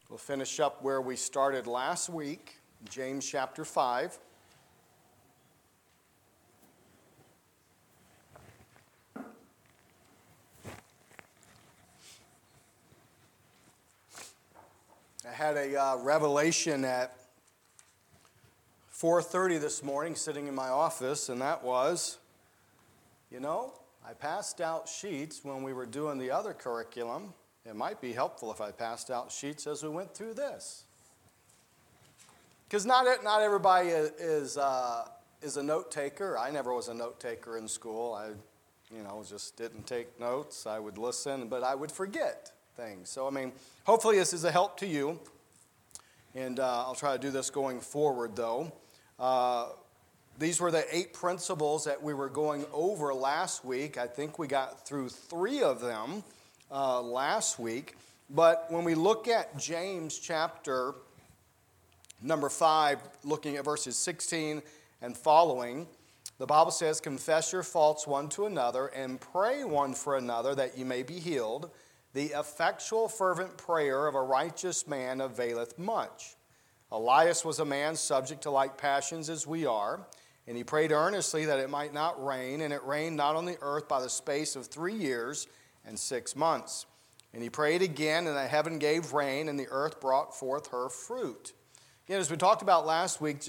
We'll finish up where we started last week, James chapter 5. I had a revelation at 4:30 this morning sitting in my office, and that was, I passed out sheets when we were doing the other curriculum. It might be helpful if I passed out sheets as we went through this. Because not everybody is a note taker. I never was a note taker in school. I, just didn't take notes. I would listen, but I would forget things. So, hopefully this is a help to you. And I'll try to do this going forward, though. These were the 8 principles that we were going over last week. I think we got through 3 of them last week. But when we look at James chapter number 5, looking at verses 16 and following, the Bible says, "Confess your faults one to another and pray one for another that you may be healed. The effectual fervent prayer of a righteous man availeth much. Elias was a man subject to like passions as we are, and he prayed earnestly that it might not rain, and it rained not on the earth by the space of 3 years and 6 months. And he prayed again, and the heaven gave rain, and the earth brought forth her fruit." Again, as we talked about last week,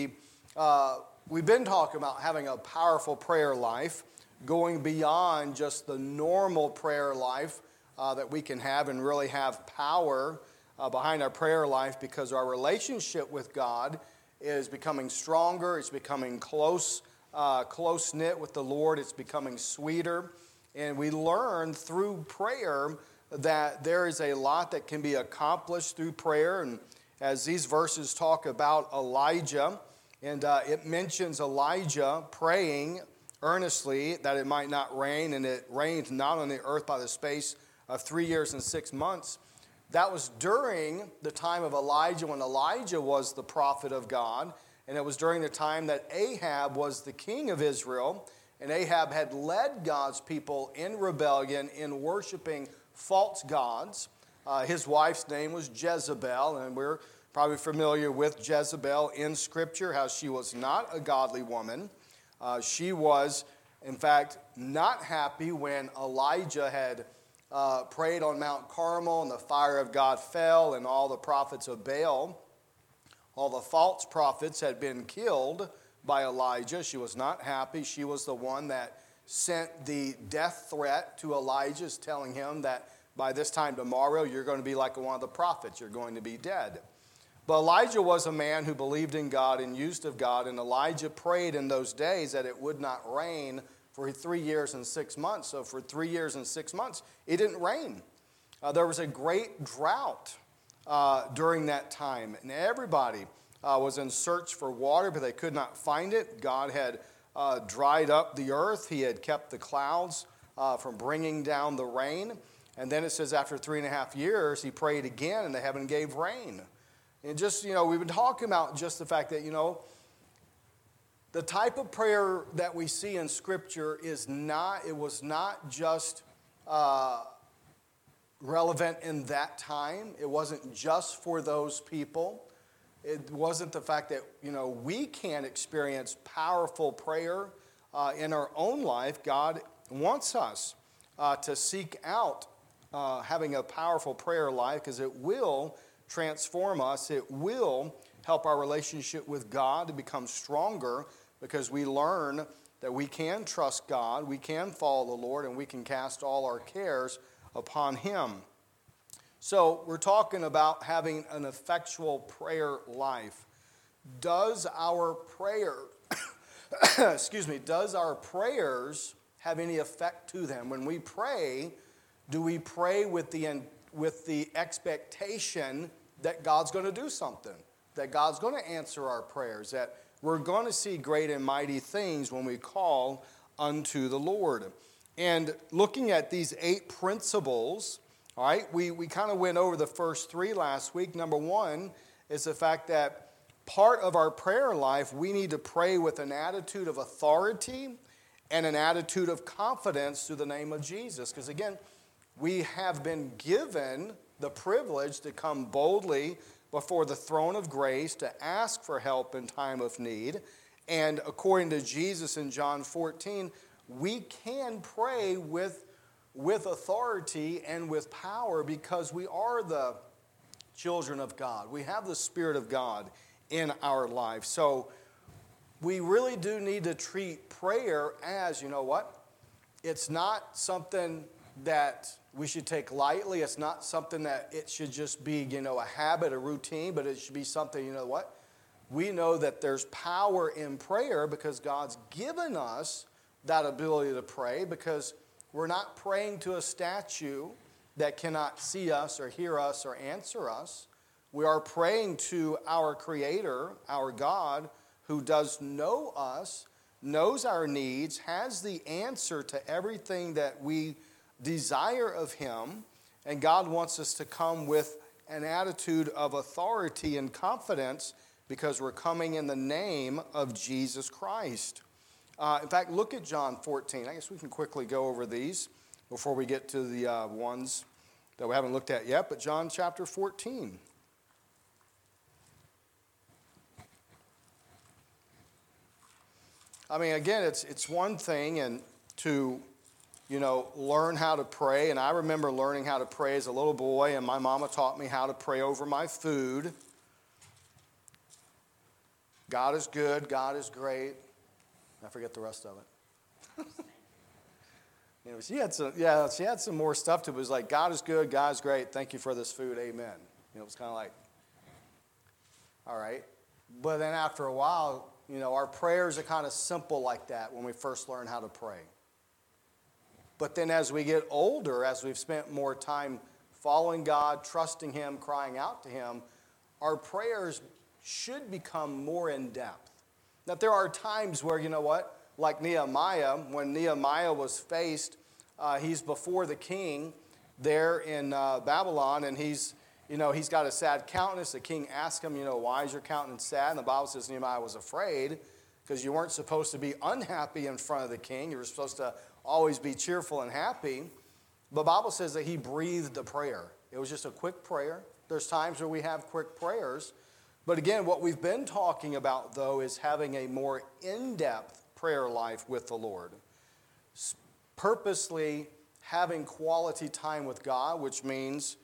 we've been talking about having a powerful prayer life, going beyond just the normal prayer life that we can have and really have power behind our prayer life, because our relationship with God is becoming stronger. It's becoming close-knit with the Lord. It's becoming sweeter. And we learn through prayer that there is a lot that can be accomplished through prayer. And as these verses talk about Elijah, and it mentions Elijah praying earnestly that it might not rain, and it rained not on the earth by the space of 3 years and 6 months. That was during the time of Elijah, when Elijah was the prophet of God, and it was during the time that Ahab was the king of Israel, and Ahab had led God's people in rebellion in worshiping false gods. His wife's name was Jezebel, and we're probably familiar with Jezebel in Scripture, how she was not a godly woman. She was, in fact, not happy when Elijah had prayed on Mount Carmel, and the fire of God fell, and all the prophets of Baal, all the false prophets, had been killed by Elijah. She was not happy. She was the one that sent the death threat to Elijah, telling him that by this time tomorrow, you're going to be like one of the prophets. You're going to be dead. But Elijah was a man who believed in God and used of God, and Elijah prayed in those days that it would not rain for 3 years and 6 months. So for 3 years and 6 months, it didn't rain. There was a great drought during that time, and everybody was in search for water, but they could not find it. God had dried up the earth. He had kept the clouds from bringing down the rain. And then it says after 3.5 years, he prayed again, and the heaven gave rain. And just, we've been talking about just the fact that, the type of prayer that we see in Scripture was not just relevant in that time. It wasn't just for those people. It wasn't the fact that, we can't experience powerful prayer in our own life. God wants us to seek out having a powerful prayer life, because it will transform us. It will help our relationship with God to become stronger, because we learn that we can trust God, we can follow the Lord, and we can cast all our cares upon Him. So we're talking about having an effectual prayer life. Does our prayers have any effect to them? When we pray, do we pray with the expectation that God's going to do something, that God's going to answer our prayers, that we're going to see great and mighty things when we call unto the Lord? And looking at these 8 principles, all right, we kind of went over the first 3 last week. Number 1 is the fact that part of our prayer life, we need to pray with an attitude of authority and an attitude of confidence through the name of Jesus. Because again, we have been given the privilege to come boldly before the throne of grace to ask for help in time of need. And according to Jesus in John 14, we can pray with authority and with power because we are the children of God. We have the Spirit of God in our life. So we really do need to treat prayer as, you know what? It's not something that we should take lightly. It's not something that it should just be, a habit, a routine, but it should be something, you know what? We know that there's power in prayer because God's given us that ability to pray, because we're not praying to a statue that cannot see us or hear us or answer us. We are praying to our Creator, our God, who does know us, knows our needs, has the answer to everything that we desire of Him, and God wants us to come with an attitude of authority and confidence because we're coming in the name of Jesus Christ. In fact, look at John 14. I guess we can quickly go over these before we get to the ones that we haven't looked at yet, but John chapter 14. I mean, again, it's one thing and to, learn how to pray. And I remember learning how to pray as a little boy, and my mama taught me how to pray over my food. God is good. God is great. I forget the rest of it. She had some more stuff to it. It was like, God is good, God is great, thank you for this food, amen. It was kind of like, all right. But then after a while, our prayers are kind of simple like that when we first learn how to pray. But then as we get older, as we've spent more time following God, trusting Him, crying out to Him, our prayers should become more in depth. Now, there are times where, like Nehemiah, when Nehemiah was faced, he's before the king there in Babylon, and he's got a sad countenance. The king asked him, why is your countenance sad? And the Bible says Nehemiah was afraid because you weren't supposed to be unhappy in front of the king. You were supposed to always be cheerful and happy. The Bible says that he breathed a prayer. It was just a quick prayer. There's times where we have quick prayers. But again, what we've been talking about, though, is having a more in-depth prayer life with the Lord. Purposely having quality time with God, which means,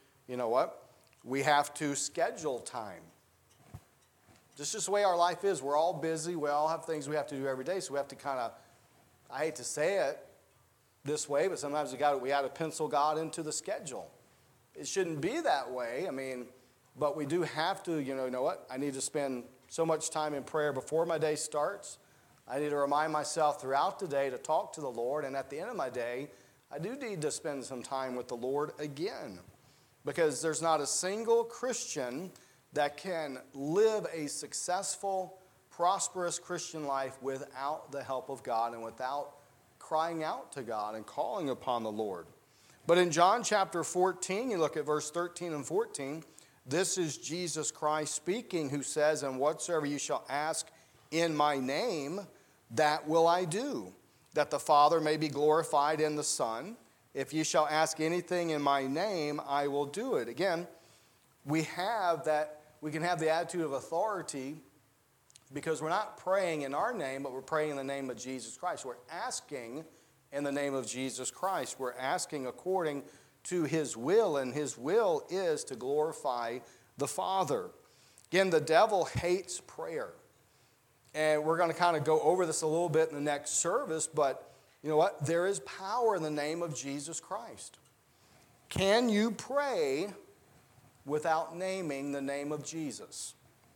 we have to schedule time. This is just the way our life is. We're all busy. We all have things we have to do every day. So we have to kind of, I hate to say it this way, but sometimes we got to pencil God into the schedule. It shouldn't be that way. But we do have to, you know what? I need to spend so much time in prayer before my day starts. I need to remind myself throughout the day to talk to the Lord. And at the end of my day, I do need to spend some time with the Lord again. Because there's not a single Christian that can live a successful, prosperous Christian life without the help of God and without crying out to God and calling upon the Lord. But in John chapter 14, you look at verse 13 and 14, this is Jesus Christ speaking, who says, and whatsoever you shall ask in my name, that will I do, that the Father may be glorified in the Son. If you shall ask anything in my name, I will do it. Again, we can have the attitude of authority because we're not praying in our name, but we're praying in the name of Jesus Christ. We're asking in the name of Jesus Christ. We're asking according to His will, and His will is to glorify the Father. Again, the devil hates prayer. And we're going to kind of go over this a little bit in the next service, but you know what? There is power in the name of Jesus Christ. Can you pray without naming the name of Jesus?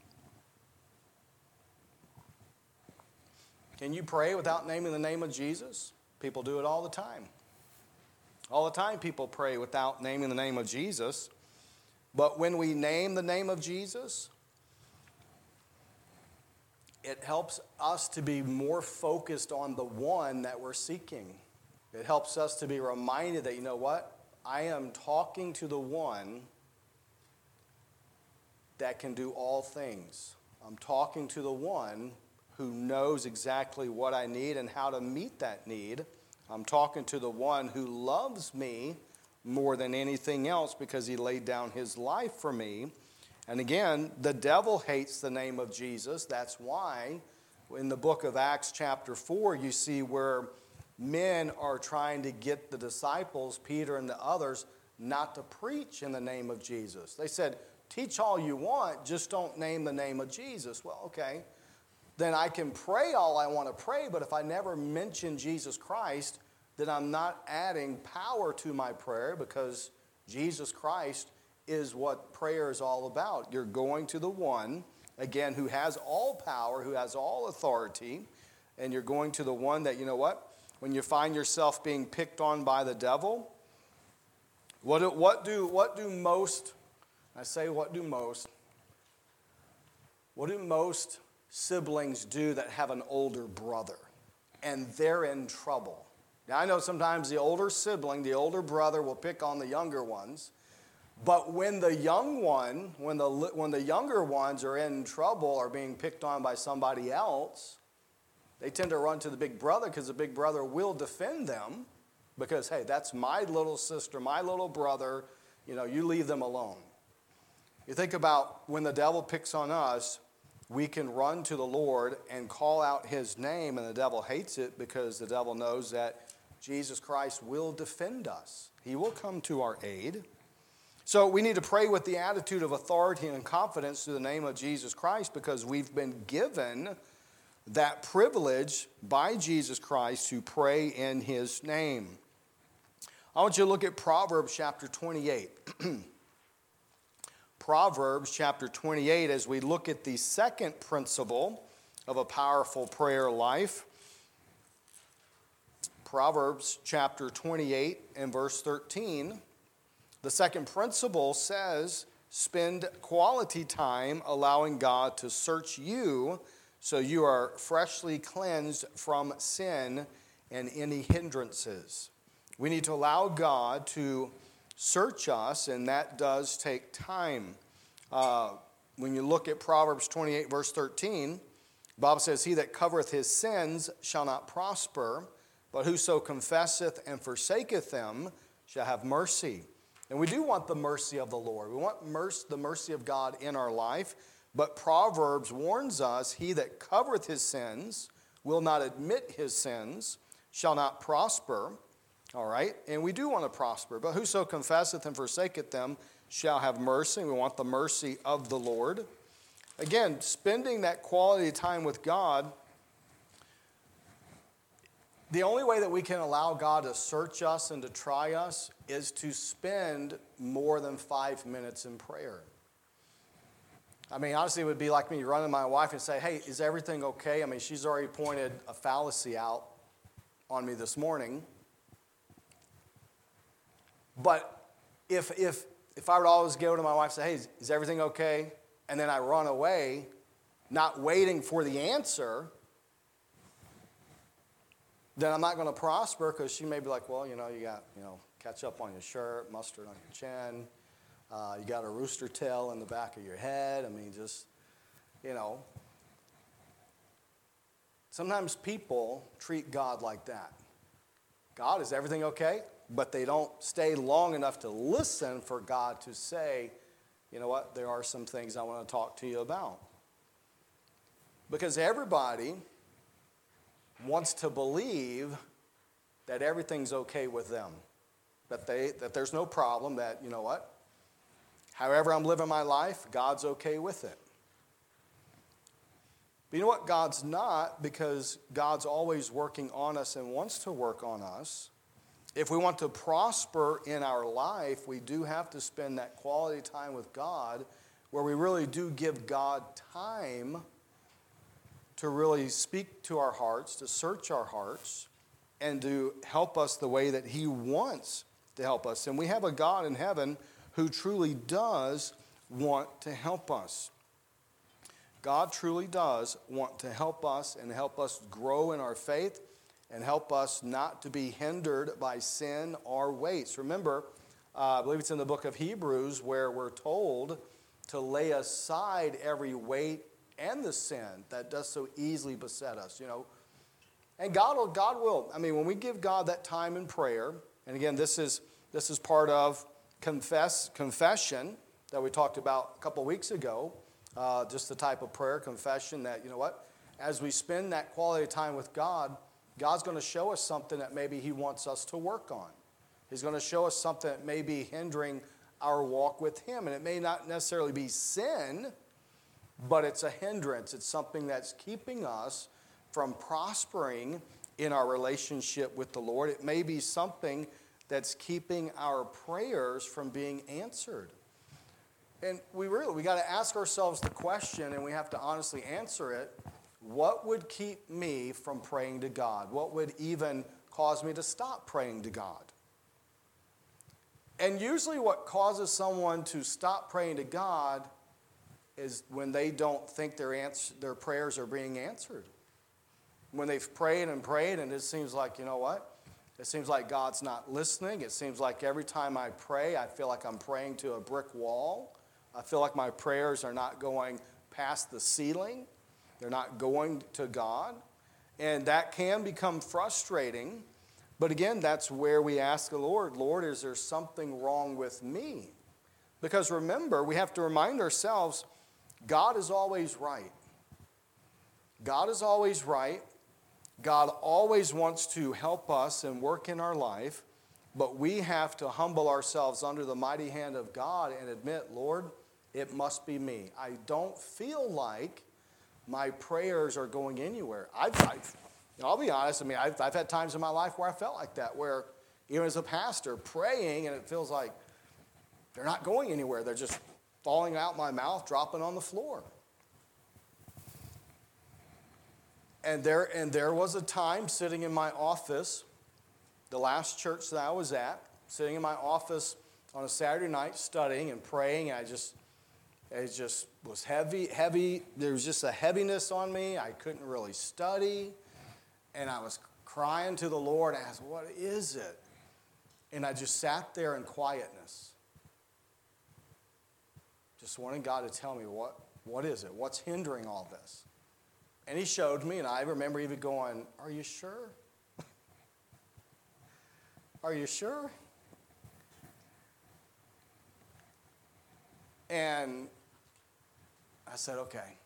Can you pray without naming the name of Jesus? People do it all the time. All the time people pray without naming the name of Jesus. But when we name the name of Jesus, it helps us to be more focused on the one that we're seeking. It helps us to be reminded that, you know what? I am talking to the one that can do all things. I'm talking to the one who knows exactly what I need and how to meet that need. I'm talking to the one who loves me more than anything else because he laid down his life for me. And again, the devil hates the name of Jesus. That's why in the book of Acts chapter 4, you see where men are trying to get the disciples, Peter and the others, not to preach in the name of Jesus. They said, teach all you want, just don't name the name of Jesus. Well, okay, then I can pray all I want to pray, but if I never mention Jesus Christ, then I'm not adding power to my prayer because Jesus Christ is what prayer is all about. You're going to the one, again, who has all power, who has all authority, and you're going to the one that, you know what, when you find yourself being picked on by the devil, what do most siblings do that have an older brother and they're in trouble? Now, I know sometimes the older sibling, the older brother will pick on the younger ones, but when the younger ones are in trouble or being picked on by somebody else, they tend to run to the big brother because the big brother will defend them because, hey, that's my little sister, my little brother, you leave them alone. You think about when the devil picks on us, we can run to the Lord and call out his name, and the devil hates it because the devil knows that Jesus Christ will defend us. He will come to our aid. So we need to pray with the attitude of authority and confidence through the name of Jesus Christ because we've been given that privilege by Jesus Christ to pray in his name. I want you to look at Proverbs chapter 28. Proverbs chapter 28, as we look at the second principle of a powerful prayer life. Proverbs chapter 28 and verse 13. The second principle says, spend quality time allowing God to search you so you are freshly cleansed from sin and any hindrances. We need to allow God to search us, and that does take time. When you look at Proverbs 28, verse 13, the Bible says, he that covereth his sins shall not prosper, but whoso confesseth and forsaketh them shall have mercy. And we do want the mercy of the Lord. We want the mercy of God in our life. But Proverbs warns us, he that covereth his sins will not admit his sins, shall not prosper. All right? And we do want to prosper. But whoso confesseth and forsaketh them shall have mercy. We want the mercy of the Lord. Again, spending that quality time with God, the only way that we can allow God to search us and to try us is to spend more than 5 minutes in prayer. I mean, honestly, it would be like me running to my wife and say, hey, is everything okay? I mean, she's already pointed a fallacy out on me this morning. But if I would always go to my wife and say, hey, is everything okay? And then I run away, not waiting for the answer, then I'm not going to prosper because she may be like, well, you got, ketchup on your shirt, mustard on your chin. You got a rooster tail in the back of your head. I mean, just, Sometimes people treat God like that. God, is everything okay? But they don't stay long enough to listen for God to say, you know what, there are some things I want to talk to you about. Because everybody wants to believe that everything's okay with them. That there's no problem, that, you know what, however I'm living my life, God's okay with it. But you know what? God's not, because God's always working on us and wants to work on us. If we want to prosper in our life, we do have to spend that quality time with God where we really do give God time to really speak to our hearts, to search our hearts, and to help us the way that he wants to help us. And we have a God in heaven who truly does want to help us. God truly does want to help us and help us grow in our faith and help us not to be hindered by sin or weights. Remember, I believe it's in the book of Hebrews where we're told to lay aside every weight and the sin that does so easily beset us, And God will. I mean, when we give God that time in prayer, and again, this is This is part of confession that we talked about a couple weeks ago. Just the type of prayer, confession, that, you know what, as we spend that quality time with God, God's going to show us something that maybe he wants us to work on. He's going to show us something that may be hindering our walk with him. And it may not necessarily be sin, but it's a hindrance. It's something that's keeping us from prospering in our relationship with the Lord. It may be something that's keeping our prayers from being answered. And we got to ask ourselves the question, and we have to honestly answer it. What would keep me from praying to God? What would even cause me to stop praying to God? And usually what causes someone to stop praying to God is when they don't think their prayers are being answered. When they've prayed and it seems like, you know what? It seems like God's not listening. It seems like every time I pray, I feel like I'm praying to a brick wall. I feel like my prayers are not going past the ceiling. They're not going to God. And that can become frustrating. But again, that's where we ask the Lord, Lord, is there something wrong with me? Because remember, we have to remind ourselves, God is always right. God is always right. God always wants to help us and work in our life. But we have to humble ourselves under the mighty hand of God and admit, Lord, it must be me. I don't feel like my prayers are going anywhere. I'll be honest, I've had times in my life where I felt like that, where even as a pastor, praying, and it feels like they're not going anywhere. They're just falling out my mouth, dropping on the floor. And there was a time sitting in my office, the last church that I was at, sitting in my office on a Saturday night studying and praying. It just was heavy. There was just a heaviness on me. I couldn't really study. And I was crying to the Lord. I asked, what is it? And I just sat there in quietness, just wanting God to tell me, what is it? What's hindering all this? And he showed me, and I remember even going, are you sure? Are you sure? And I said, okay,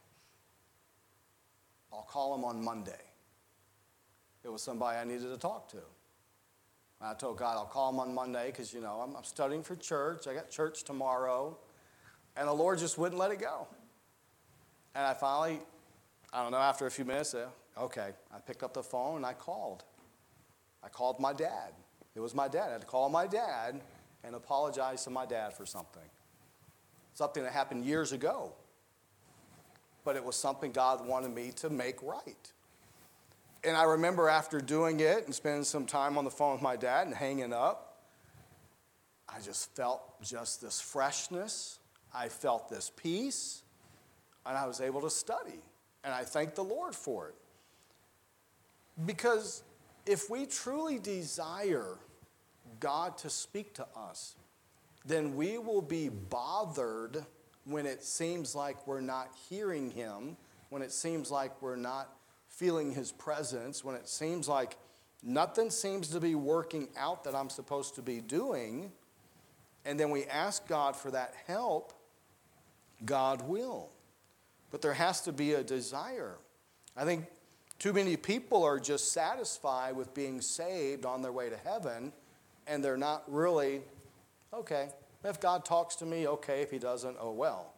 I'll call him on Monday. It was somebody I needed to talk to. And I told God, I'll call him on Monday because, I'm studying for church. I got church tomorrow. And the Lord just wouldn't let it go. And I finally, after a few minutes, okay, I picked up the phone and I called. I called my dad. It was my dad. I had to call my dad and apologize to my dad for something. Something that happened years ago. But it was something God wanted me to make right. And I remember after doing it and spending some time on the phone with my dad and hanging up, I just felt just this freshness. I felt this peace. And I was able to study. And I thank the Lord for it. Because if we truly desire God to speak to us, then we will be bothered when it seems like we're not hearing him, when it seems like we're not feeling his presence, when it seems like nothing seems to be working out that I'm supposed to be doing, and then we ask God for that help, God will. But there has to be a desire. I think too many people are just satisfied with being saved on their way to heaven, and they're not really, okay, if God talks to me, okay, if he doesn't, oh well.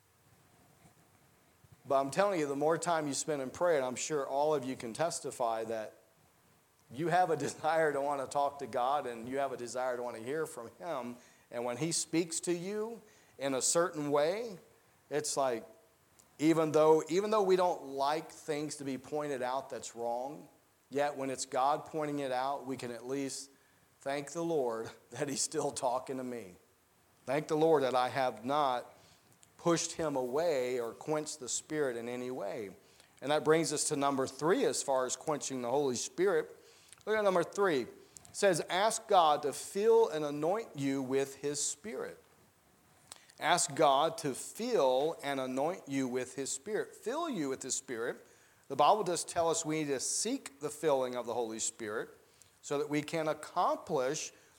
But I'm telling you, the more time you spend in prayer, and I'm sure all of you can testify that you have a desire to want to talk to God, and you have a desire to want to hear from him. And when he speaks to you in a certain way, it's like, even though we don't like things to be pointed out that's wrong, yet when it's God pointing it out, we can at least thank the Lord that he's still talking to me. Thank the Lord that I have not pushed him away or quenched the Spirit in any way. And that brings us to number 3 as far as quenching the Holy Spirit. Look at number 3. It says, ask God to fill and anoint you with his Spirit. Ask God to fill and anoint you with his Spirit. Fill you with his Spirit. The Bible does tell us we need to seek the filling of the Holy Spirit so that we can accomplish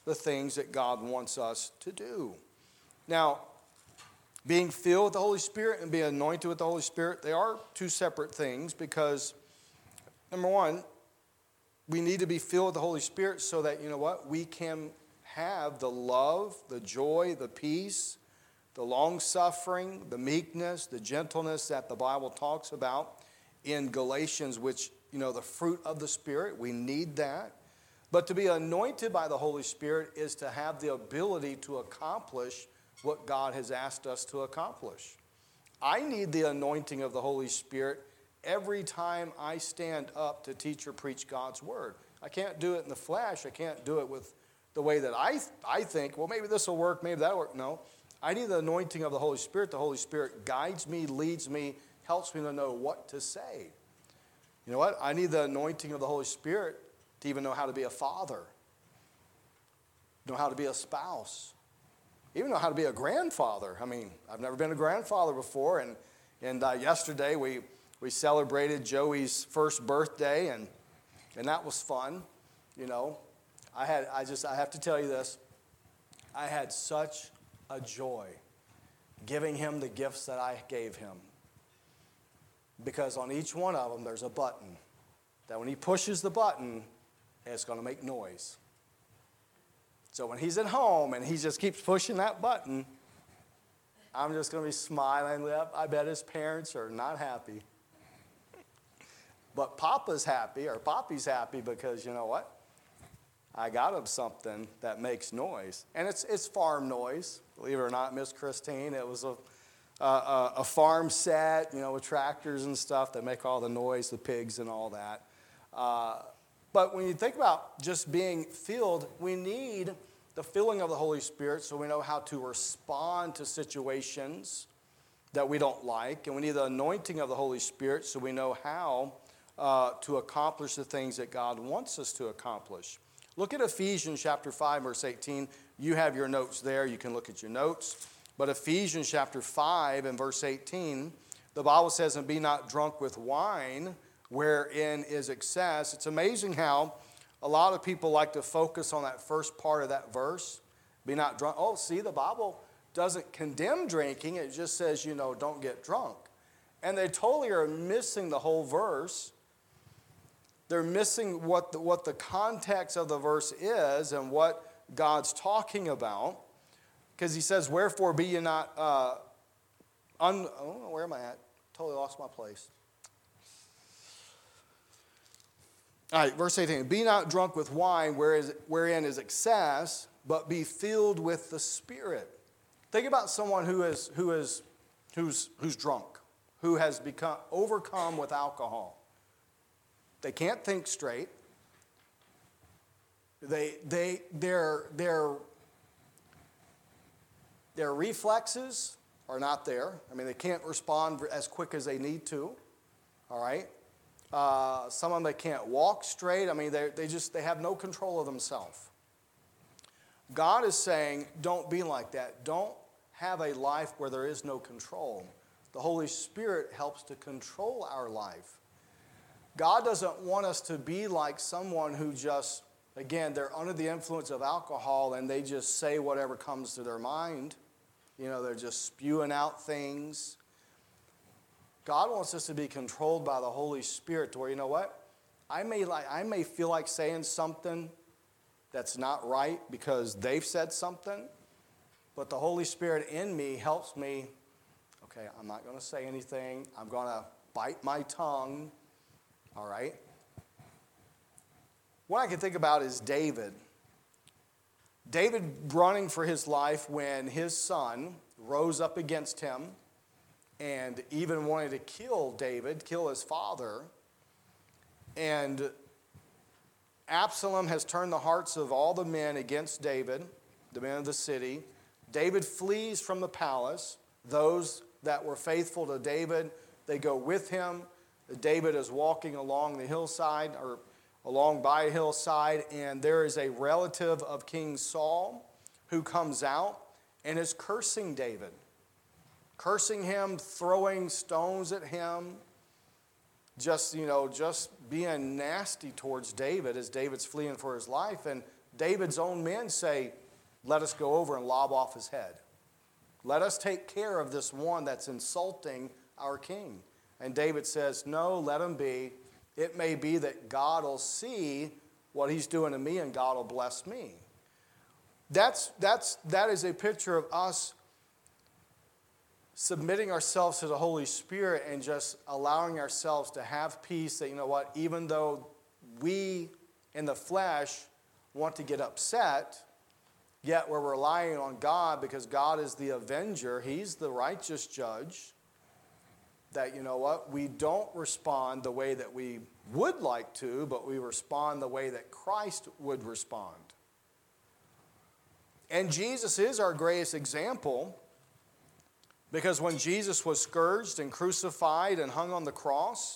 the things that God wants us to do. Now, being filled with the Holy Spirit and being anointed with the Holy Spirit, they are two separate things because, number one, we need to be filled with the Holy Spirit so that, you know what, we can have the love, the joy, the peace, the long-suffering, the meekness, the gentleness that the Bible talks about in Galatians, which, you know, the fruit of the Spirit, we need that. But to be anointed by the Holy Spirit is to have the ability to accomplish what God has asked us to accomplish. I need the anointing of the Holy Spirit every time I stand up to teach or preach God's Word. I can't do it in the flesh. I can't do it with the way that I think, well, maybe this will work, maybe that will work. No, I need the anointing of the Holy Spirit. The Holy Spirit guides me, leads me, helps me to know what to say. You know what? I need the anointing of the Holy Spirit to even know how to be a father, know how to be a spouse, even know how to be a grandfather. I mean, I've never been a grandfather before, and yesterday we celebrated Joey's first birthday, and that was fun. You know, I have to tell you this. I had such a joy giving him the gifts that I gave him. Because on each one of them, there's a button that when he pushes the button, it's going to make noise. So when he's at home and he just keeps pushing that button, I'm just going to be smiling. I bet his parents are not happy. But Papa's happy, or Poppy's happy, because you know what? I got him something that makes noise. And it's farm noise. Believe it or not, Miss Christine, it was a farm set, you know, with tractors and stuff that make all the noise, the pigs and all that. But when you think about just being filled, we need the filling of the Holy Spirit so we know how to respond to situations that we don't like. And we need the anointing of the Holy Spirit so we know how to accomplish the things that God wants us to accomplish. Look at Ephesians chapter 5, verse 18. You have your notes there. You can look at your notes. But Ephesians chapter 5 and verse 18, the Bible says, and be not drunk with wine, wherein is excess. It's amazing how a lot of people like to focus on that first part of that verse. Be not drunk. Oh, see, the Bible doesn't condemn drinking. It just says, you know, don't get drunk. And they totally are missing the whole verse. They're missing what the context of the verse is and what God's talking about. Because he says, wherefore be ye not, where am I at? Totally lost my place. All right, verse 18. Be not drunk with wine wherein is excess, but be filled with the Spirit. Think about someone who's drunk, who has become overcome with alcohol. They can't think straight. Their reflexes are not there. I mean, they can't respond as quick as they need to. All right. Some of them, they can't walk straight. I mean, they have no control of themselves. God is saying, don't be like that. Don't have a life where there is no control. The Holy Spirit helps to control our life. God doesn't want us to be like someone who just, again, they're under the influence of alcohol and they just say whatever comes to their mind. You know, they're just spewing out things. God wants us to be controlled by the Holy Spirit to where, you know what? I may feel like saying something that's not right because they've said something, but the Holy Spirit in me helps me, okay, I'm not going to say anything. I'm going to bite my tongue. All right? What I can think about is David. David running for his life when his son rose up against him and even wanted to kill his father. And Absalom has turned the hearts of all the men against David, the men of the city. David flees from the palace. Those that were faithful to David, they go with him. David is walking along the hillside or along by a hillside, and there is a relative of King Saul who comes out and is cursing David. Cursing him, throwing stones at him, just being nasty towards David as David's fleeing for his life. And David's own men say, let us go over and lob off his head. Let us take care of this one that's insulting our king. And David says, no, let him be. It may be that God will see what he's doing to me and God will bless me. That is a picture of us submitting ourselves to the Holy Spirit and just allowing ourselves to have peace that, you know what, even though we in the flesh want to get upset, yet we're relying on God because God is the avenger. He's the righteous judge. That, you know what, we don't respond the way that we would like to, but we respond the way that Christ would respond. And Jesus is our greatest example because when Jesus was scourged and crucified and hung on the cross,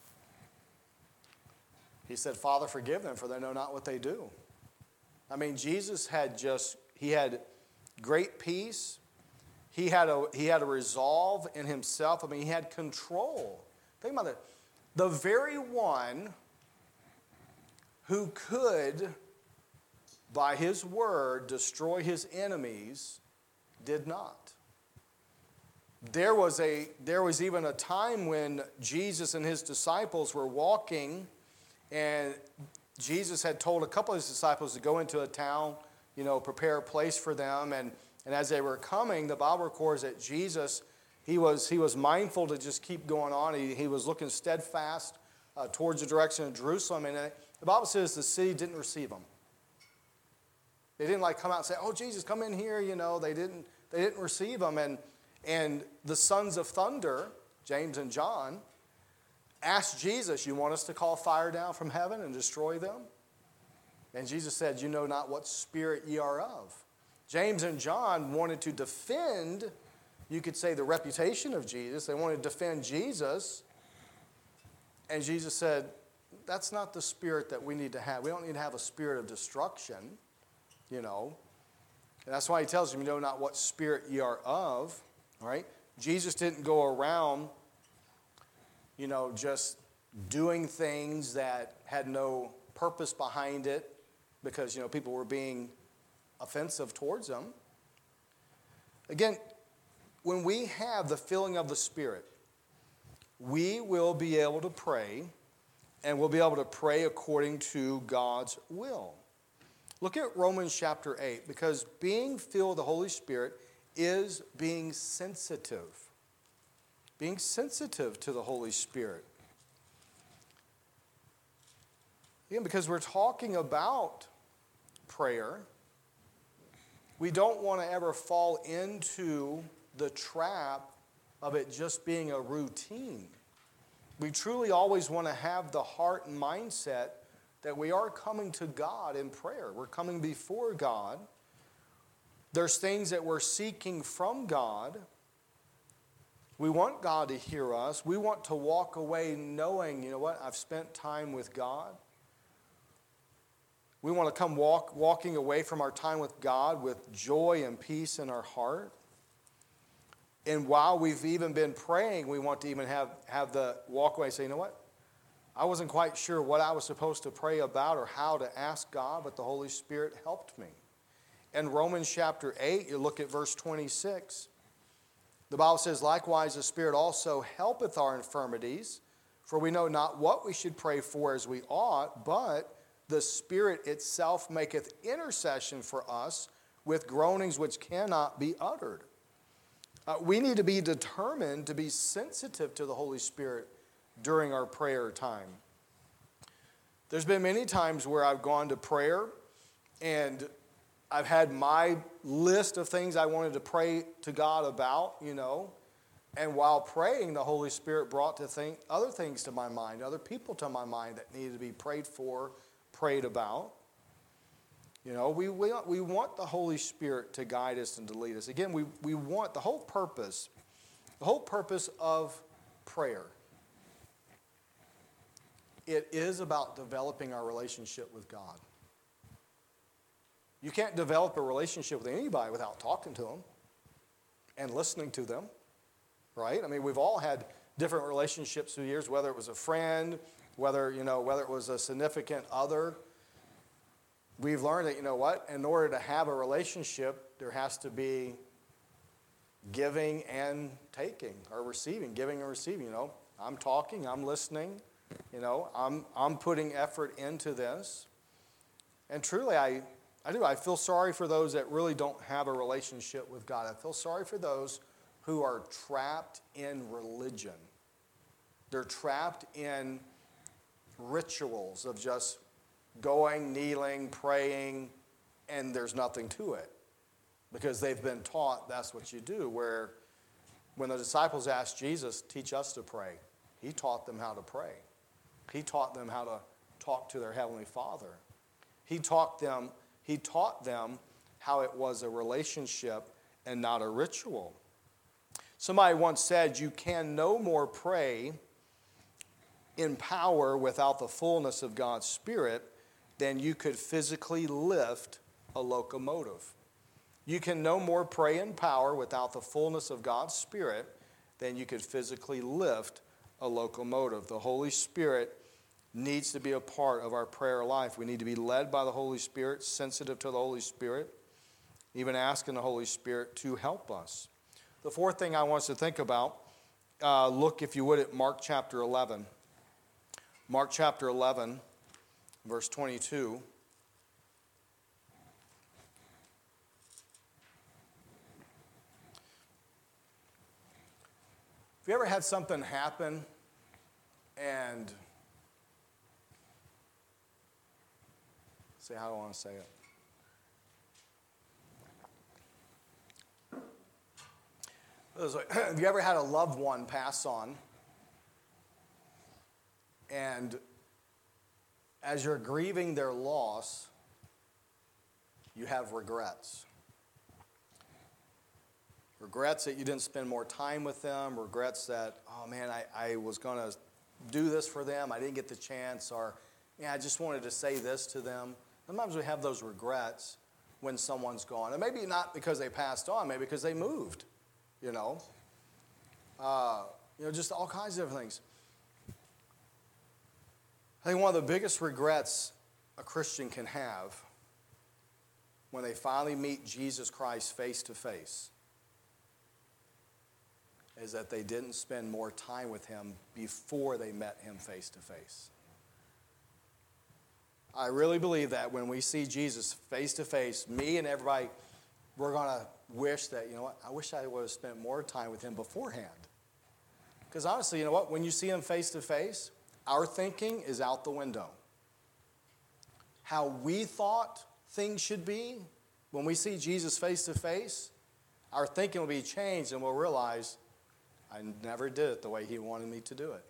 he said, Father, forgive them, for they know not what they do. I mean, Jesus had great peace. He had a resolve in himself. I mean, he had control. Think about it. The very one who could, by his word, destroy his enemies, did not. There was even a time when Jesus and his disciples were walking, and Jesus had told a couple of his disciples to go into a town, prepare a place for them, and as they were coming, the Bible records that Jesus, he was mindful to just keep going on. He was looking steadfast towards the direction of Jerusalem. And the Bible says the city didn't receive him. They didn't come out and say, oh, Jesus, come in here. They didn't receive him. And the sons of thunder, James and John, asked Jesus, you want us to call fire down from heaven and destroy them? And Jesus said, you know not what spirit ye are of. James and John wanted to defend, you could say, the reputation of Jesus. They wanted to defend Jesus. And Jesus said, that's not the spirit that we need to have. We don't need to have a spirit of destruction, And that's why he tells them, you know not what spirit ye are of. All right? Jesus didn't go around, just doing things that had no purpose behind it because, people were being offensive towards them. Again, when we have the filling of the Spirit, we will be able to pray, and we'll be able to pray according to God's will. Look at Romans chapter 8, because being filled with the Holy Spirit is being sensitive. Being sensitive to the Holy Spirit. Again, because we're talking about prayer, we don't want to ever fall into the trap of it just being a routine. We truly always want to have the heart and mindset that we are coming to God in prayer. We're coming before God. There's things that we're seeking from God. We want God to hear us. We want to walk away knowing, I've spent time with God. We want to come walking away from our time with God with joy and peace in our heart. And while we've even been praying, we want to even have the walk away and say, I wasn't quite sure what I was supposed to pray about or how to ask God, but the Holy Spirit helped me. In Romans chapter 8, you look at verse 26. The Bible says, likewise the Spirit also helpeth our infirmities, for we know not what we should pray for as we ought, but the Spirit itself maketh intercession for us with groanings which cannot be uttered. We need to be determined to be sensitive to the Holy Spirit during our prayer time. There's been many times where I've gone to prayer and I've had my list of things I wanted to pray to God about, and while praying, the Holy Spirit brought to other things to my mind, other people to my mind that needed to be prayed for, prayed about. We want the Holy Spirit to guide us and to lead us. Again, we want the whole purpose of prayer. It is about developing our relationship with God. You can't develop a relationship with anybody without talking to them and listening to them, right? I mean, we've all had different relationships through the years, whether it was a friend, whether it was a significant other. we've learned that, you know what, in order to have a relationship, there has to be giving and taking, or receiving, giving and receiving. You know, I'm talking, I'm listening, you know, I'm putting effort into this. And truly, I feel sorry for those that really don't have a relationship with God. I feel sorry for those who are trapped in religion. They're trapped in rituals of just going, kneeling, praying, and there's nothing to it. Because they've been taught that's what you do. Where when the disciples asked Jesus, teach us to pray, he taught them how to pray. He taught them how to talk to their Heavenly Father. He taught them how it was a relationship and not a ritual. Somebody once said, you can no more pray in power without the fullness of God's Spirit than you could physically lift a locomotive. You can no more pray in power without the fullness of God's Spirit than you could physically lift a locomotive. The Holy Spirit needs to be a part of our prayer life. We need to be led by the Holy Spirit, sensitive to the Holy Spirit, even asking the Holy Spirit to help us. The fourth thing I want us to think about, look, if you would, at Mark chapter 11. Mark chapter 11, verse 22. Have you ever had something happen and, see how I want to say it. Have you ever had a loved one pass on, and as you're grieving their loss, you have regrets? Regrets that you didn't spend more time with them, regrets that, oh man, I was going to do this for them, I didn't get the chance, or I just wanted to say this to them. Sometimes we have those regrets when someone's gone. And maybe not because they passed on, maybe because they moved, just all kinds of different things. I think one of the biggest regrets a Christian can have when they finally meet Jesus Christ face to face is that they didn't spend more time with him before they met him face to face. I really believe that when we see Jesus face to face, me and everybody, we're going to wish that, I wish I would have spent more time with him beforehand. Because honestly, when you see him face to face, our thinking is out the window. How we thought things should be, when we see Jesus face to face, our thinking will be changed and we'll realize, I never did it the way he wanted me to do it.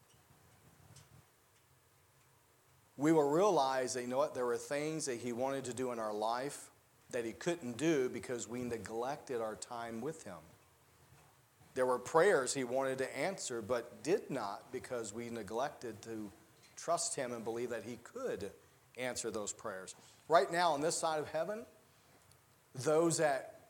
We will realize that, there were things that he wanted to do in our life that he couldn't do because we neglected our time with him. There were prayers he wanted to answer but did not because we neglected to trust him and believe that he could answer those prayers. Right now on this side of heaven, those that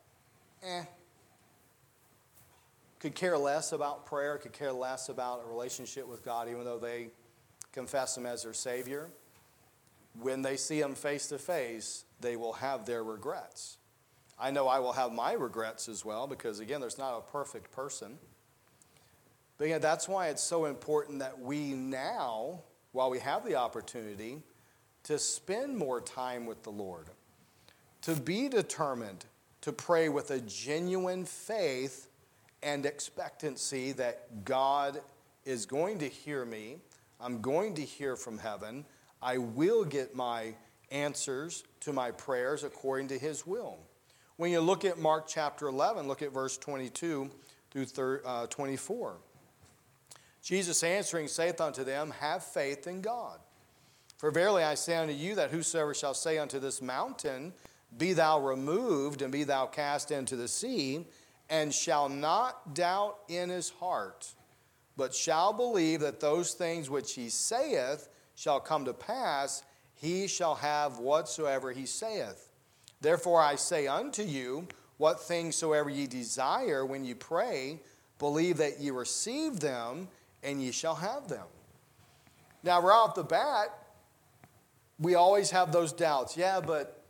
could care less about prayer, could care less about a relationship with God, even though they confess him as their Savior, when they see him face to face, they will have their regrets. I know I will have my regrets as well because, again, there's not a perfect person. But again, that's why it's so important that we now, while we have the opportunity, to spend more time with the Lord, to be determined to pray with a genuine faith and expectancy that God is going to hear me, I'm going to hear from heaven, I will get my answers to my prayers according to his will. When you look at Mark chapter 11, look at verse 22 through 24. Jesus answering saith unto them, have faith in God. For verily I say unto you that whosoever shall say unto this mountain, be thou removed and be thou cast into the sea, and shall not doubt in his heart, but shall believe that those things which he saith shall come to pass, he shall have whatsoever he saith. Therefore I say unto you, what things soever ye desire when ye pray, believe that ye receive them, and ye shall have them. Now, right off the bat, we always have those doubts. Yeah, but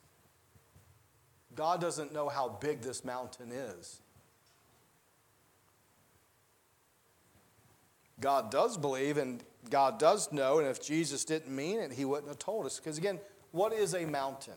God doesn't know how big this mountain is. God does believe and God does know, and if Jesus didn't mean it, he wouldn't have told us. Because again, what is a mountain?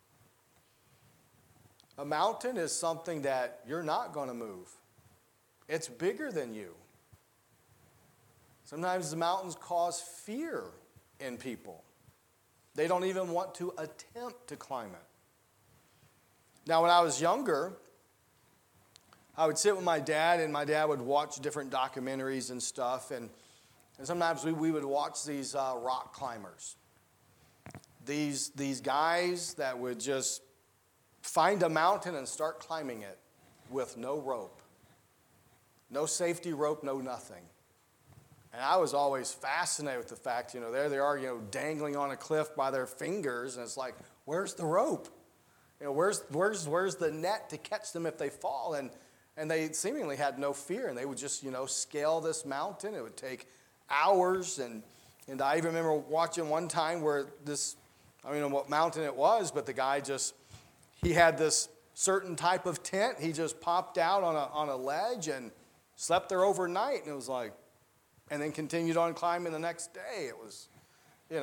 A mountain is something that you're not going to move. It's bigger than you. Sometimes the mountains cause fear in people. They don't even want to attempt to climb it. Now, when I was younger, I would sit with my dad, and my dad would watch different documentaries and stuff, and sometimes we would watch these rock climbers. These guys that would just find a mountain and start climbing it with no rope. No safety rope, no nothing. And I was always fascinated with the fact, there they are, dangling on a cliff by their fingers, and it's like, where's the rope? Where's the net to catch them if they fall? And they seemingly had no fear, and they would just, scale this mountain. It would take hours, and I even remember watching one time where I don't know what mountain it was, but the guy he had this certain type of tent. He just popped out on a ledge and slept there overnight, and it was like, and then continued on climbing the next day. It was, I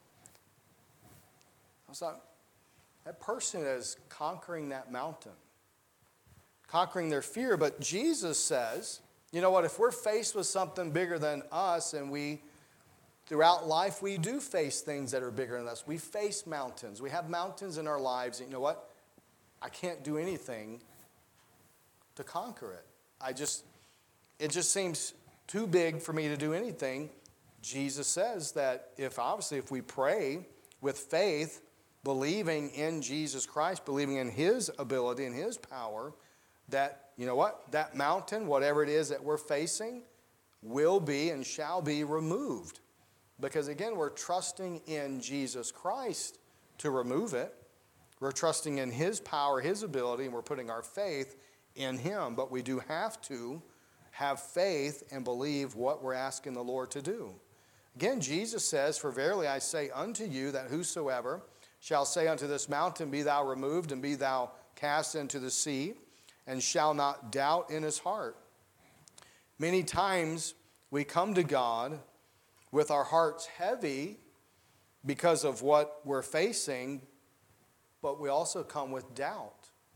was like, that person is conquering that mountain, conquering their fear. But Jesus says, you know what, if we're faced with something bigger than us, and throughout life, we do face things that are bigger than us. We face mountains. We have mountains in our lives, and you know what? I can't do anything to conquer it. It just seems too big for me to do anything. Jesus says that if we pray with faith, believing in Jesus Christ, believing in his ability and his power, that, you know what, that mountain, whatever it is that we're facing, will be and shall be removed. Because again, we're trusting in Jesus Christ to remove it. We're trusting in his power, his ability, and we're putting our faith in him. But we do have to have faith and believe what we're asking the Lord to do. Again, Jesus says, "For verily I say unto you, that whosoever shall say unto this mountain, Be thou removed, and be thou cast into the sea, and shall not doubt in his heart." Many times we come to God with our hearts heavy because of what we're facing, but we also come with doubt.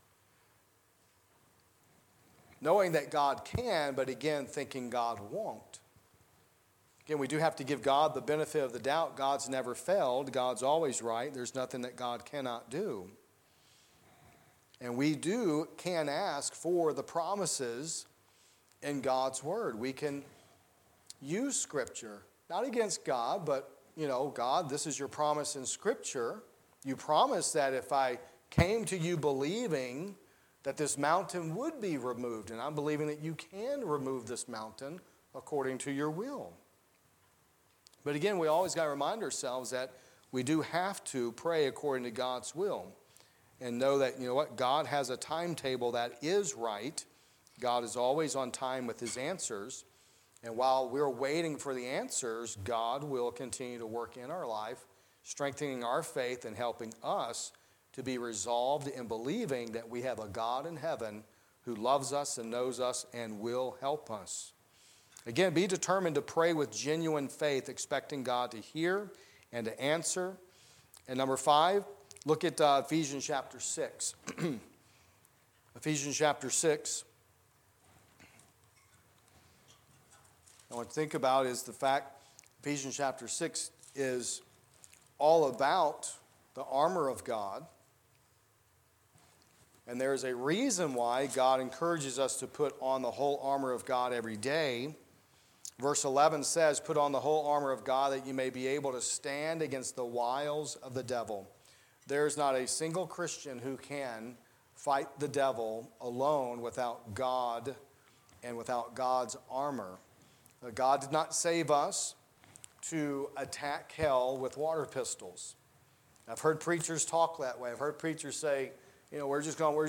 Knowing that God can, but again, thinking God won't. Again, we do have to give God the benefit of the doubt. God's never failed. God's always right. There's nothing that God cannot do. And we can ask for the promises in God's Word. We can use Scripture, not against God, but, God, this is your promise in Scripture. You promised that if I came to you believing that this mountain would be removed, and I'm believing that you can remove this mountain according to your will. But again, we always got to remind ourselves that we do have to pray according to God's will and know that, God has a timetable that is right. God is always on time with his answers. And while we're waiting for the answers, God will continue to work in our life, strengthening our faith and helping us to be resolved in believing that we have a God in heaven who loves us and knows us and will help us. Again, be determined to pray with genuine faith, expecting God to hear and to answer. And number 5, look at Ephesians chapter 6. Ephesians chapter 6. I want to think about is the fact Ephesians chapter 6 is all about the armor of God. And there is a reason why God encourages us to put on the whole armor of God every day. Verse 11 says, "Put on the whole armor of God that you may be able to stand against the wiles of the devil." There is not a single Christian who can fight the devil alone without God and without God's armor. God did not save us to attack hell with water pistols. I've heard preachers talk that way. I've heard preachers say, we're all just going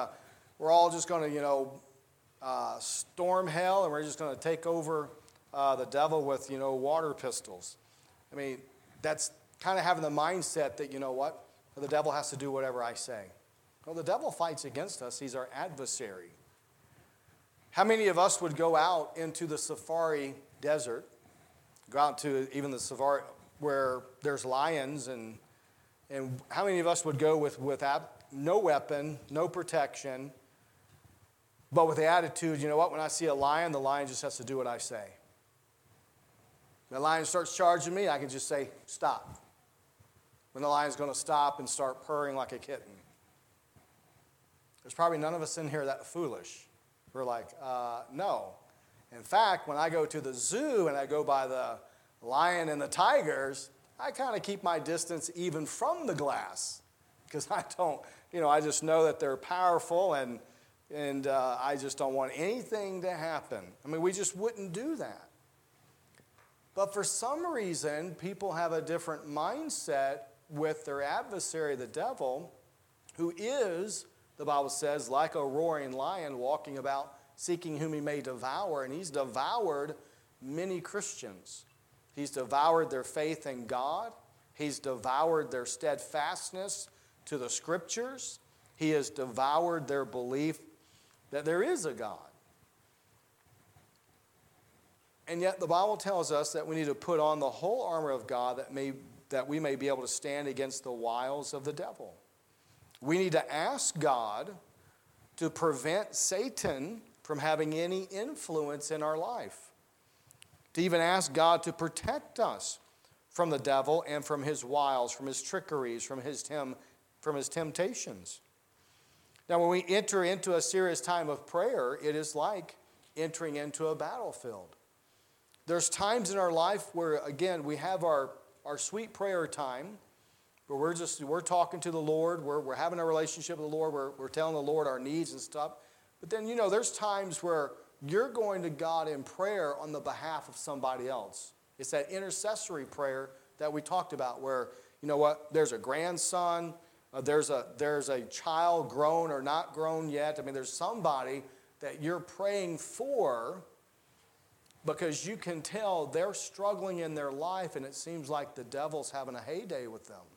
to, storm hell, and we're just going to take over the devil with, water pistols. I mean, that's kind of having the mindset that, you know what, the devil has to do whatever I say. Well, the devil fights against us. He's our adversary. How many of us would go out into the safari desert, go out to even the safari where there's lions, and how many of us would go with no weapon, no protection, but with the attitude, you know what, when I see a lion, the lion just has to do what I say. When the lion starts charging me, I can just say, stop. When the lion's going to stop and start purring like a kitten. There's probably none of us in here that foolish. We're like, no. In fact, when I go to the zoo and I go by the lion and the tigers, I kind of keep my distance even from the glass because I don't, I just know that they're powerful and I just don't want anything to happen. I mean, we just wouldn't do that. But for some reason, people have a different mindset with their adversary, the devil, who is, the Bible says, like a roaring lion walking about seeking whom he may devour. And he's devoured many Christians. He's devoured their faith in God. He's devoured their steadfastness to the Scriptures. He has devoured their belief that there is a God. And yet the Bible tells us that we need to put on the whole armor of God that we may be able to stand against the wiles of the devil. We need to ask God to prevent Satan from having any influence in our life. To even ask God to protect us from the devil and from his wiles, from his trickeries, from his temptations. Now, when we enter into a serious time of prayer, it is like entering into a battlefield. There's times in our life where, again, we have our sweet prayer time, where we're talking to the Lord, we're having a relationship with the Lord, we're telling the Lord our needs and stuff. But then, there's times where you're going to God in prayer on the behalf of somebody else. It's that intercessory prayer that we talked about where, there's a grandson, there's a child grown or not grown yet. I mean, there's somebody that you're praying for because you can tell they're struggling in their life and it seems like the devil's having a heyday with them.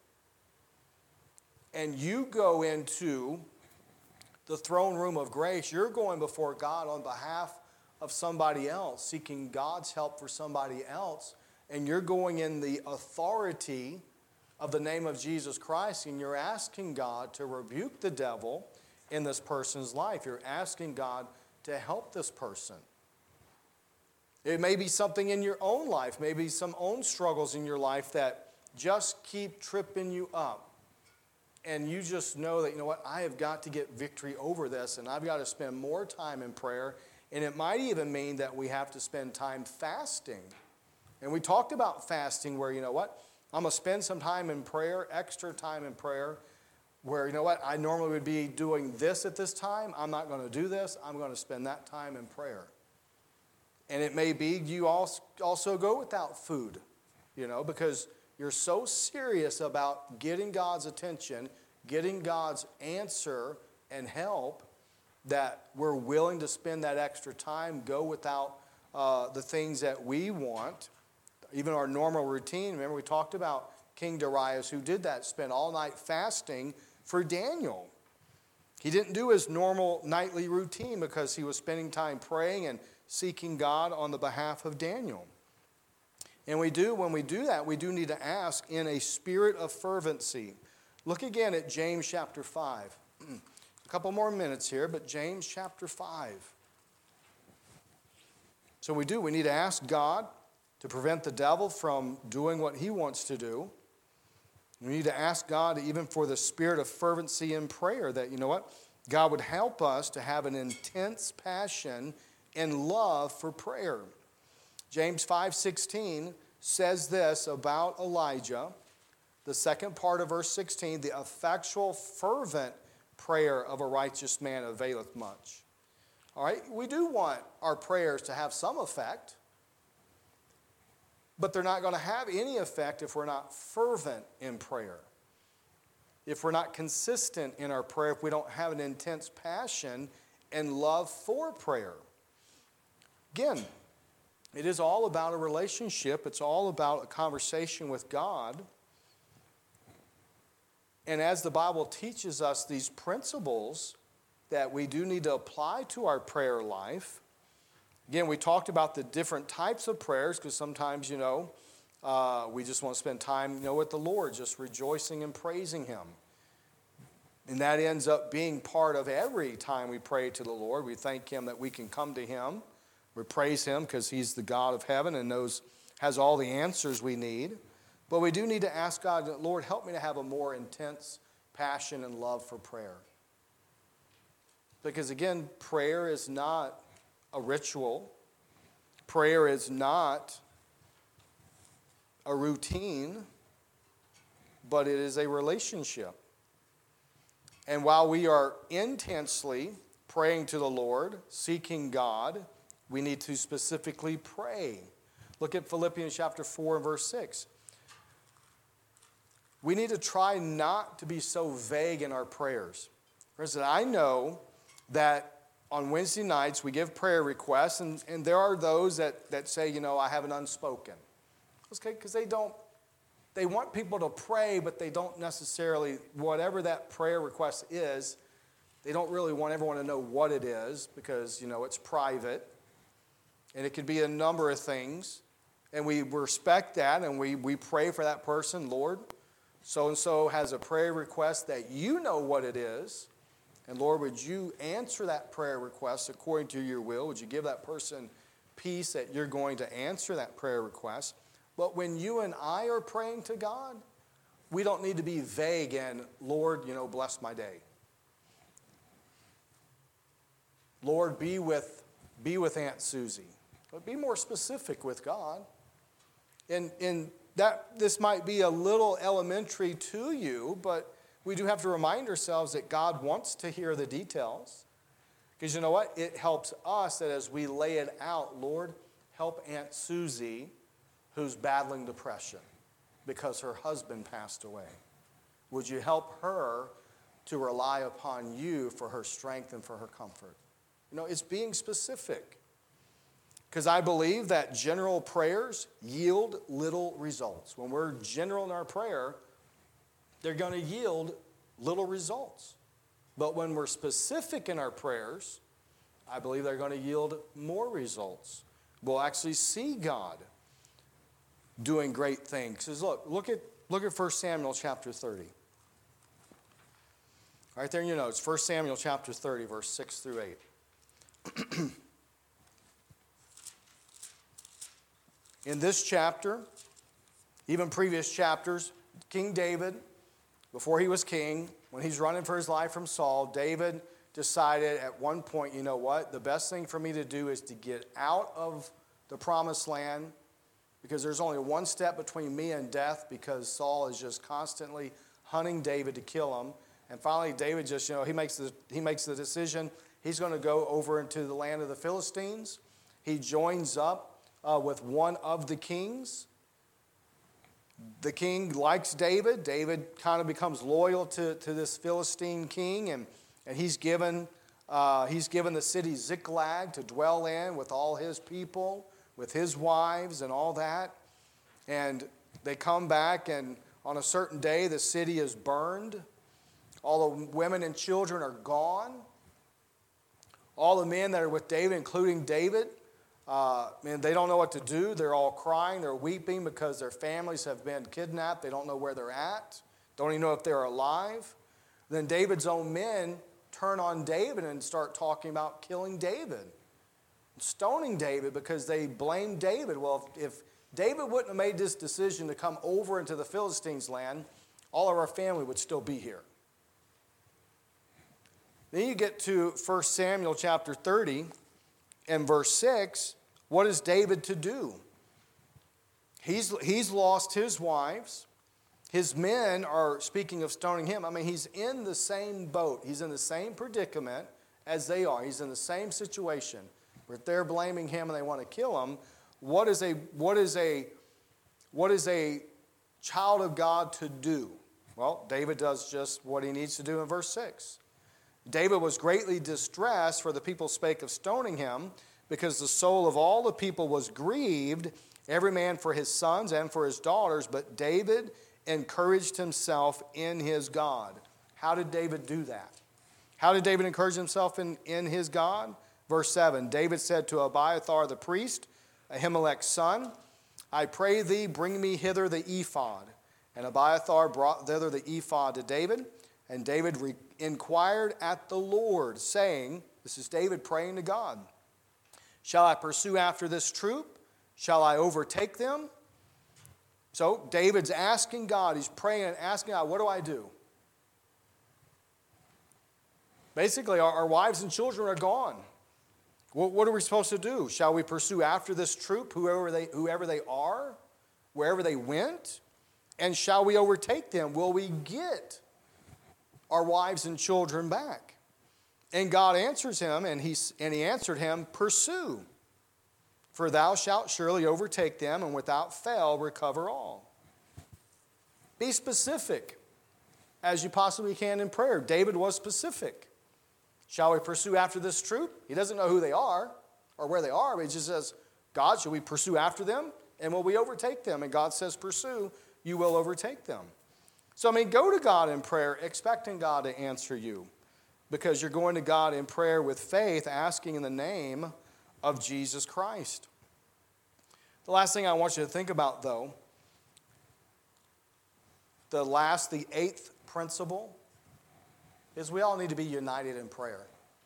And you go into the throne room of grace. You're going before God on behalf of somebody else, seeking God's help for somebody else. And you're going in the authority of the name of Jesus Christ, and you're asking God to rebuke the devil in this person's life. You're asking God to help this person. It may be something in your own life, maybe some own struggles in your life that just keep tripping you up. And you just know that, I have got to get victory over this, and I've got to spend more time in prayer. And it might even mean that we have to spend time fasting. And we talked about fasting where, I'm going to spend some time in prayer, extra time in prayer, where, I normally would be doing this at this time. I'm not going to do this. I'm going to spend that time in prayer. And it may be you also go without food, because you're so serious about getting God's attention, getting God's answer and help, that we're willing to spend that extra time, go without the things that we want, even our normal routine. Remember, we talked about King Darius who did that, spent all night fasting for Daniel. He didn't do his normal nightly routine because he was spending time praying and seeking God on the behalf of Daniel. And when we do that, we do need to ask in a spirit of fervency. Look again at James chapter 5. A couple more minutes here, but James chapter 5. So we need to ask God to prevent the devil from doing what he wants to do. We need to ask God even for the spirit of fervency in prayer, that, God would help us to have an intense passion and love for prayer. James 5:16 says this about Elijah, the second part of verse 16, the effectual, fervent prayer of a righteous man availeth much. All right, we do want our prayers to have some effect, but they're not going to have any effect if we're not fervent in prayer. If we're not consistent in our prayer, if we don't have an intense passion and love for prayer. Again, it is all about a relationship. It's all about a conversation with God. And as the Bible teaches us these principles that we do need to apply to our prayer life, again, we talked about the different types of prayers because sometimes, we just want to spend time, with the Lord, just rejoicing and praising Him. And that ends up being part of every time we pray to the Lord. We thank Him that we can come to Him. We praise Him because He's the God of heaven and has all the answers we need. But we do need to ask God, Lord, help me to have a more intense passion and love for prayer. Because again, prayer is not a ritual. Prayer is not a routine, but it is a relationship. And while we are intensely praying to the Lord, seeking God, we need to specifically pray. Look at Philippians chapter 4 and verse 6. We need to try not to be so vague in our prayers. For instance, I know that on Wednesday nights we give prayer requests, and there are those that say, I have an unspoken. Okay, because they want people to pray, but they don't necessarily, whatever that prayer request is, they don't really want everyone to know what it is because, it's private. And it could be a number of things. And we respect that, and we pray for that person. Lord, so-and-so has a prayer request that you know what it is. And Lord, would you answer that prayer request according to your will? Would you give that person peace that you're going to answer that prayer request? But when you and I are praying to God, we don't need to be vague and, Lord, bless my day. Lord, be with Aunt Susie. But be more specific with God. And that this might be a little elementary to you, but we do have to remind ourselves that God wants to hear the details. Because you know what? It helps us that as we lay it out, Lord, help Aunt Susie who's battling depression because her husband passed away. Would you help her to rely upon you for her strength and for her comfort? It's being specific. Because I believe that general prayers yield little results. When we're general in our prayer, they're going to yield little results. But when we're specific in our prayers, I believe they're going to yield more results. We'll actually see God doing great things. Because look at 1 Samuel chapter 30. Right there in your notes, 1 Samuel chapter 30, verse 6 through 8. In this chapter, even previous chapters, King David, before he was king, when he's running for his life from Saul, David decided at one point, you know what? The best thing for me to do is to get out of the promised land because there's only one step between me and death because Saul is just constantly hunting David to kill him. And finally, David just, he makes the decision. He's going to go over into the land of the Philistines. He joins up with one of the kings. The king likes David. David kind of becomes loyal to this Philistine king, and he's given the city Ziklag to dwell in with all his people, with his wives and all that. And they come back, and on a certain day, the city is burned. All the women and children are gone. All the men that are with David, including David, they don't know what to do. They're all crying. They're weeping because their families have been kidnapped. They don't know where they're at. Don't even know if they're alive. Then David's own men turn on David and start talking about killing David, stoning David because they blame David. Well, if David wouldn't have made this decision to come over into the Philistines' land, all of our family would still be here. Then you get to 1 Samuel chapter 30 and verse 6. What is David to do? He's lost his wives. His men are, speaking of stoning him, he's in the same boat. He's in the same predicament as they are. He's in the same situation where they're blaming him and they want to kill him. What is a child of God to do? Well, David does just what he needs to do in verse 6. David was greatly distressed, for the people spake of stoning him, because the soul of all the people was grieved, every man for his sons and for his daughters. But David encouraged himself in his God. How did David do that? How did David encourage himself in his God? Verse 7, David said to Abiathar the priest, Ahimelech's son, I pray thee, bring me hither the ephod. And Abiathar brought thither the ephod to David, and David inquired at the Lord, saying, this is David praying to God, shall I pursue after this troop? Shall I overtake them? So David's asking God, he's praying and asking God, what do I do? Basically, our wives and children are gone. What are we supposed to do? Shall we pursue after this troop, whoever they are, wherever they went? And shall we overtake them? Will we get our wives and children back? And God answers him, and he answered him, pursue, for thou shalt surely overtake them, and without fail recover all. Be specific as you possibly can in prayer. David was specific. Shall we pursue after this troop? He doesn't know who they are or where they are, but he just says, God, shall we pursue after them? And will we overtake them? And God says, pursue, you will overtake them. So, go to God in prayer, expecting God to answer you, because you're going to God in prayer with faith, asking in the name of Jesus Christ. The last thing I want you to think about, though, the eighth principle, is we all need to be united in prayer.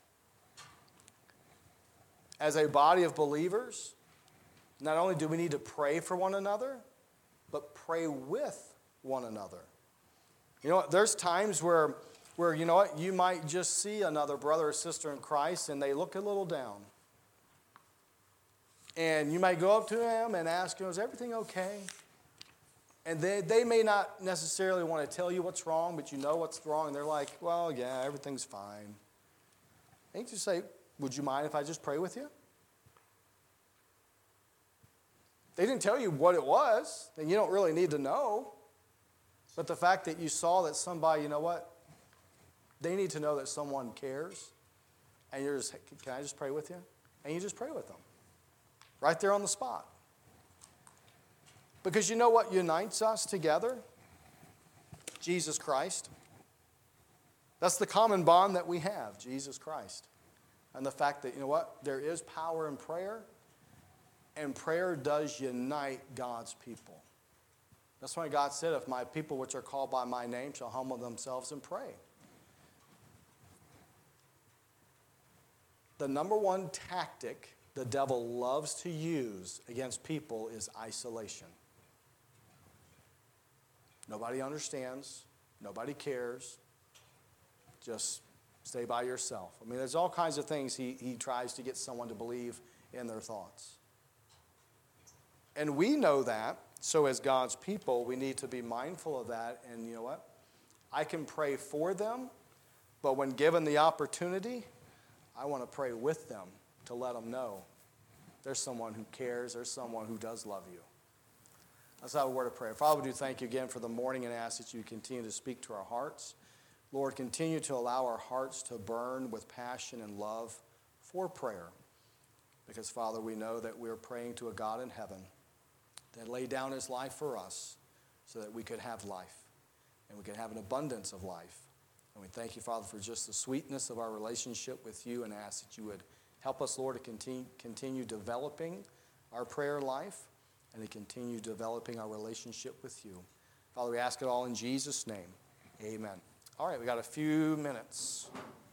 As a body of believers, not only do we need to pray for one another, but pray with one another. You know what? There's times where you know what? You might just see another brother or sister in Christ and they look a little down. And you might go up to them and ask them, is everything okay? And they may not necessarily want to tell you what's wrong, but you know what's wrong. And they're like, well, yeah, everything's fine. And you just say, would you mind if I just pray with you? They didn't tell you what it was, and you don't really need to know. But the fact that you saw that somebody, you know what? They need to know that someone cares. And you're just, can I just pray with you? And you just pray with them. Right there on the spot. Because you know what unites us together? Jesus Christ. That's the common bond that we have, Jesus Christ. And the fact that, you know what? There is power in prayer, and prayer does unite God's people. That's why God said, if my people which are called by my name shall humble themselves and pray. The number one tactic the devil loves to use against people is isolation. Nobody understands. Nobody cares. Just stay by yourself. There's all kinds of things he tries to get someone to believe in their thoughts. And we know that, so as God's people, we need to be mindful of that. And you know what? I can pray for them, but when given the opportunity, I want to pray with them to let them know there's someone who cares, there's someone who does love you. Let's have a word of prayer. Father, we do thank you again for the morning and ask that you continue to speak to our hearts. Lord, continue to allow our hearts to burn with passion and love for prayer. Because, Father, we know that we're praying to a God in heaven that laid down his life for us so that we could have life and we could have an abundance of life. And we thank you, Father, for just the sweetness of our relationship with you, and ask that you would help us, Lord, to continue developing our prayer life and to continue developing our relationship with you. Father, we ask it all in Jesus' name. Amen. All right, we got a few minutes.